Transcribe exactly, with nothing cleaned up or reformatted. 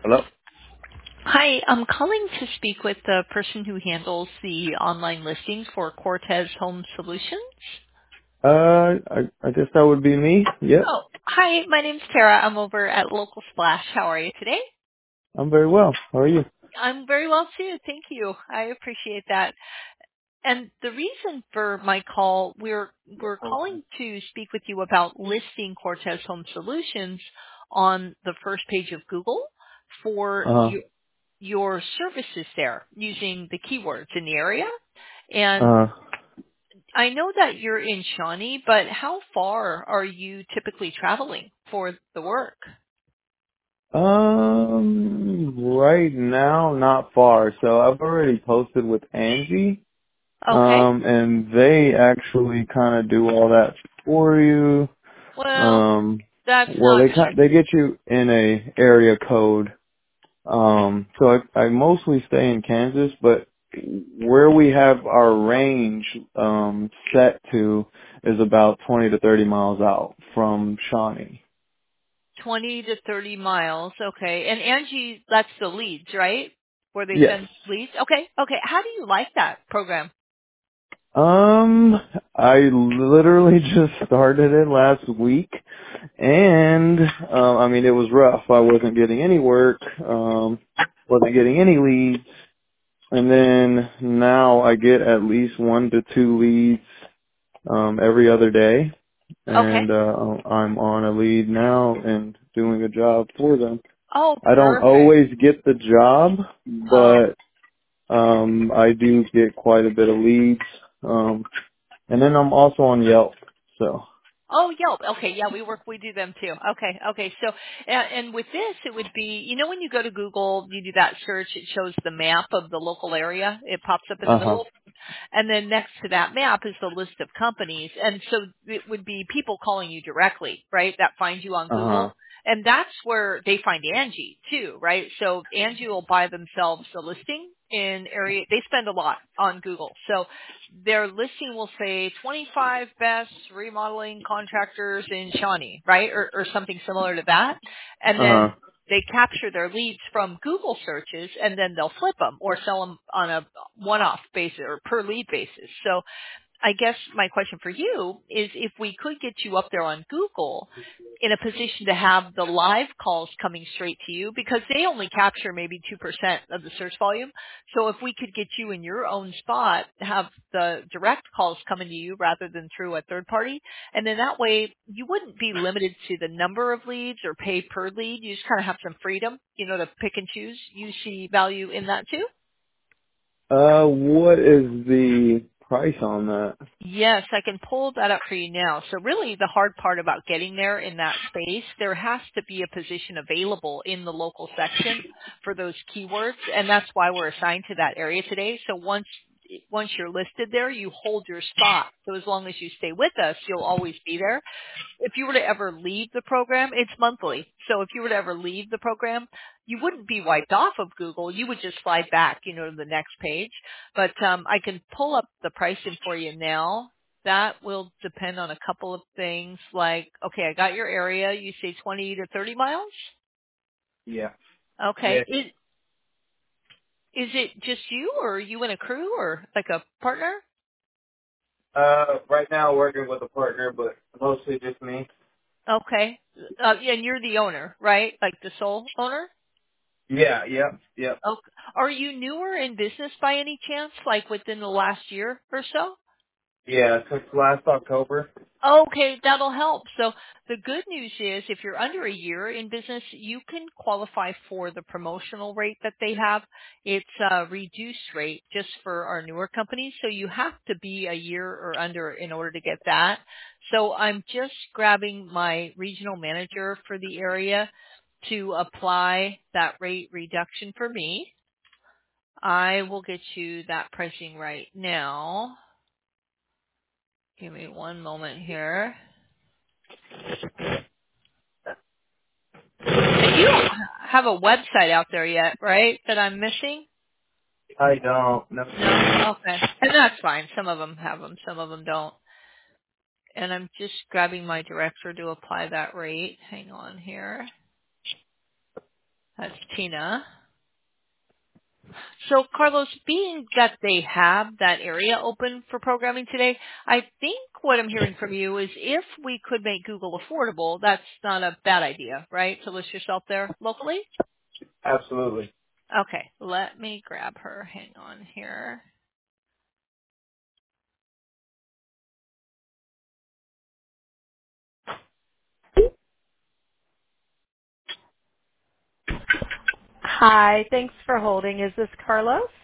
Hello? Hi, I'm calling to speak with the person who handles the online listings for Cortez Home Solutions. Uh, I, I guess that would be me. Yep. Oh, hi, my name's Tara. I'm over at Local Splash. How are you today? I'm very well. How are you? I'm very well too. Thank you. I appreciate that. And the reason for my call, we're we're calling to speak with you about listing Cortez Home Solutions on the first page of Google for Uh-huh. your your services there using the keywords in the area. And Uh-huh. I know that you're in Shawnee, but how far are you typically traveling for the work? Um, right now, not far. So I've already posted with Angie. Okay. Um, and they actually kind of do all that for you. Well, Um, that's well, not they kind they get you in a area code. Um, so I, I mostly stay in Kansas, but where we have our range um, set to is about twenty to thirty miles out from Shawnee. twenty to thirty miles. Okay. And Angie, that's the leads, right? Where they Yes. send leads? Okay. Okay. How do you like that program? Um, I literally just started it last week, and um, I mean it was rough. I wasn't getting any work, um, wasn't getting any leads, and then now I get at least one to two leads um, every other day. Okay. And uh I'm on a lead now and doing a job for them. Oh, I don't perfect. always get the job, Oh, but um I do get quite a bit of leads. Um and then I'm also on Yelp. So oh, Yelp. Okay, yeah, we work, we do them too. Okay, okay. So, and, and with this, it would be, you know, when you go to Google, you do that search, it shows the map of the local area. It pops up in the uh-huh. middle. And then next to that map is the list of companies. And so it would be people calling you directly, right? That find you on Uh-huh. Google. And that's where they find Angie too, right? So Angie will buy themselves a listing in area. They spend a lot on Google. So their listing will say twenty-five best remodeling contractors in Shawnee, right? Or, or something similar to that. And Uh-huh. then they capture their leads from Google searches and then they'll flip them or sell them on a one-off basis or per lead basis. So I guess my question for you is if we could get you up there on Google in a position to have the live calls coming straight to you because they only capture maybe two percent of the search volume. So if we could get you in your own spot, have the direct calls coming to you rather than through a third party, and then that way you wouldn't be limited to the number of leads or pay per lead. You just kind of have some freedom, you know, to pick and choose. You see value in that too? Uh what is the price on that? Yes, I can pull that up for you now. So really the hard part about getting there in that space, there has to be a position available in the local section for those keywords, and that's why we're assigned to that area today. So once once you're listed there, you hold your spot. So as long as you stay with us, you'll always be there. If you were to ever leave the program, it's monthly. So if you were to ever leave the program, you wouldn't be wiped off of Google. You would just slide back, you know, to the next page. But um, I can pull up the pricing for you now. That will depend on a couple of things like, okay, I got your area. You say twenty to thirty miles? Yeah. Okay. Yeah. Is, is it just you or are you in a crew or like a partner? Uh right now working with a partner but mostly just me. Okay. Uh, yeah, and you're the owner, right? Like the sole owner? Yeah, yep, yep. Okay. Are you newer in business by any chance, like within the last year or so? Yeah, since last October. Okay, that'll help. So the good news is if you're under a year in business, you can qualify for the promotional rate that they have. It's a reduced rate just for our newer companies. So you have to be a year or under in order to get that. So I'm just grabbing my regional manager for the area to apply that rate reduction for me. I will get you that pricing right now. Give me one moment here. And you don't have a website out there yet, right? That I'm missing? I don't. No. No? Okay. And that's fine. Some of them have them. Some of them don't. And I'm just grabbing my director to apply that rate. Hang on here. That's Tina. So, Carlos, being that they have that area open for programming today, I think what I'm hearing from you is if we could make Google affordable, that's not a bad idea, right? To list yourself there locally? Absolutely. Okay, let me grab her. Hang on here. Hi, thanks for holding. Is this Carlos?